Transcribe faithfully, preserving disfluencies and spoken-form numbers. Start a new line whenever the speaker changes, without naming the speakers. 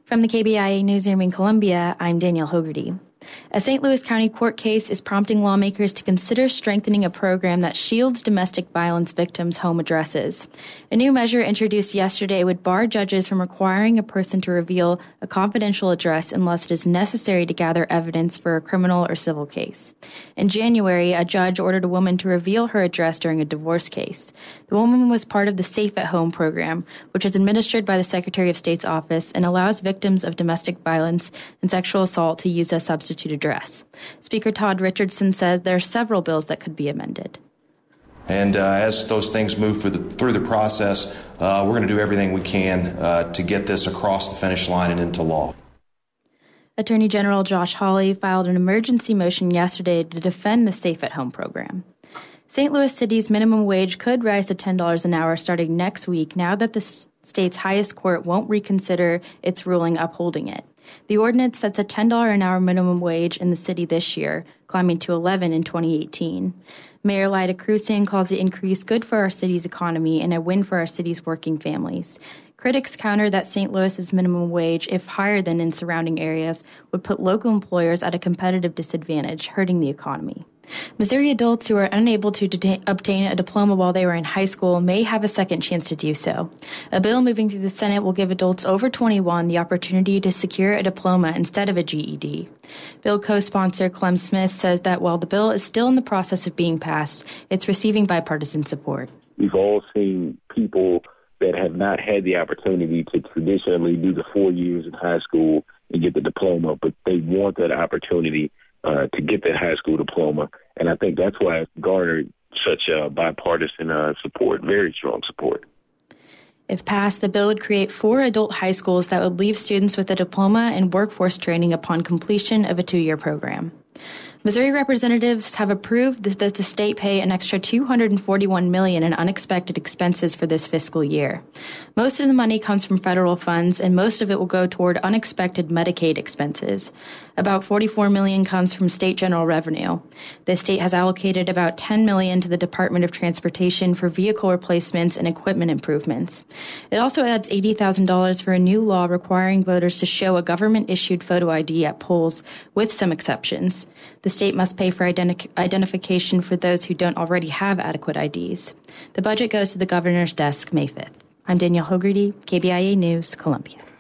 From the K B I A newsroom in Columbia, I'm Danielle Hogarty. A Saint Louis County court case is prompting lawmakers to consider strengthening a program that shields domestic violence victims' home addresses. A new measure introduced yesterday would bar judges from requiring a person to reveal a confidential address unless it is necessary to gather evidence for a criminal or civil case. In January, a judge ordered a woman to reveal her address during a divorce case. The woman was part of the Safe at Home program, which is administered by the Secretary of State's office and allows victims of domestic violence and sexual assault to use a substitute address. Speaker Todd Richardson says there are several bills that could be amended.
And uh, as those things move through the, through the process, uh, we're going to do everything we can uh, to get this across the finish line and into law.
Attorney General Josh Hawley filed an emergency motion yesterday to defend the Safe at Home program. Saint Louis City's minimum wage could rise to ten dollars an hour starting next week now that the state's highest court won't reconsider its ruling upholding it. The ordinance sets a ten dollars an hour minimum wage in the city this year, climbing to eleven dollars in twenty eighteen. Mayor Lyda Krewson calls the increase good for our city's economy and a win for our city's working families. Critics counter that Saint Louis's minimum wage, if higher than in surrounding areas, would put local employers at a competitive disadvantage, hurting the economy. Missouri adults who are unable to de- obtain a diploma while they were in high school may have a second chance to do so. A bill moving through the Senate will give adults over twenty-one the opportunity to secure a diploma instead of a G E D. Bill co-sponsor Clem Smith says that while the bill is still in the process of being passed, it's receiving bipartisan support.
We've all seen people that have not had the opportunity to traditionally do the four years in high school and get the diploma, but they want that opportunity Uh, to get that high school diploma. And I think that's why it's garnered such uh, bipartisan uh, support, very strong support.
If passed, the bill would create four adult high schools that would leave students with a diploma and workforce training upon completion of a two-year program. Missouri representatives have approved that the state pay an extra two hundred forty-one million dollars in unexpected expenses for this fiscal year. Most of the money comes from federal funds, and most of it will go toward unexpected Medicaid expenses. About forty-four million dollars comes from state general revenue. The state has allocated about ten million dollars to the Department of Transportation for vehicle replacements and equipment improvements. It also adds eighty thousand dollars for a new law requiring voters to show a government-issued photo I D at polls, with some exceptions. The state must pay for identi- identification for those who don't already have adequate I Ds. The budget goes to the governor's desk May fifth. I'm Danielle Hogarty, K B I A News, Columbia.